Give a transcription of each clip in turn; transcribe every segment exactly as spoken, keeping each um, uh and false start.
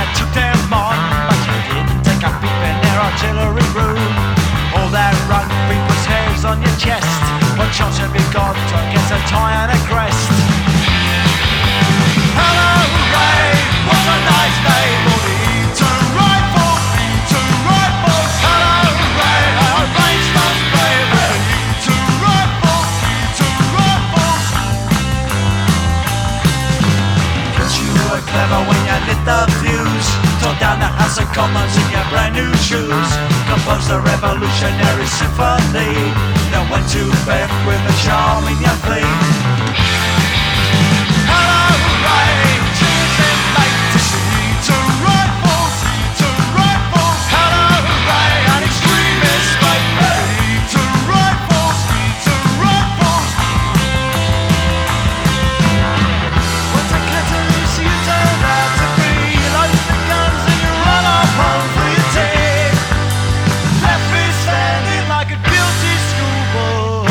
took them on, but you didn't take a peep in their artillery room. All that rugby was hairs on your chest. What chance have you got against a tie and a crest? Hello, Ray, what a nice day for the Eton Rifles, Eton Rifles. Hello, Ray, our range must brave the Eton Rifles, Eton Rifles. Guess you were clever when you lit the fuse. Tore down the House of Commons in your brand new shoes. Composed a revolutionary symphony. Then went to bed with a charm in your plea. Hello, Ray, cheers and mate to see Eton Rifles, Eton Rifles. Hello, Ray, an extremist mate for Eton Rifles, Eton Rifles. What a catalyst you turned out to be. You load the guns and you run off home for your tea. Left me standing like a guilty schoolboy.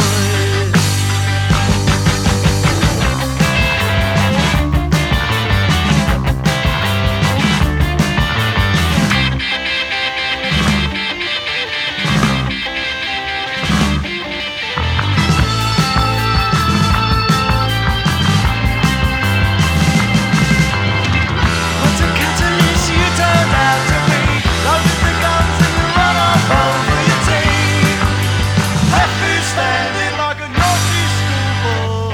What a catalyst you turned out to be. Loaded the guns and you run off home for your tea. Left me standing like a naughty schoolboy.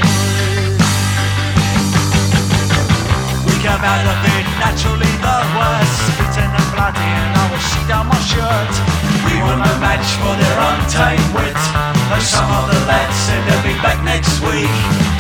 We come out of it naturally the worst, beaten and bloody and I was shit down my shirt. We were no match for their untamed wit, though some of the lads said they'll be back next week.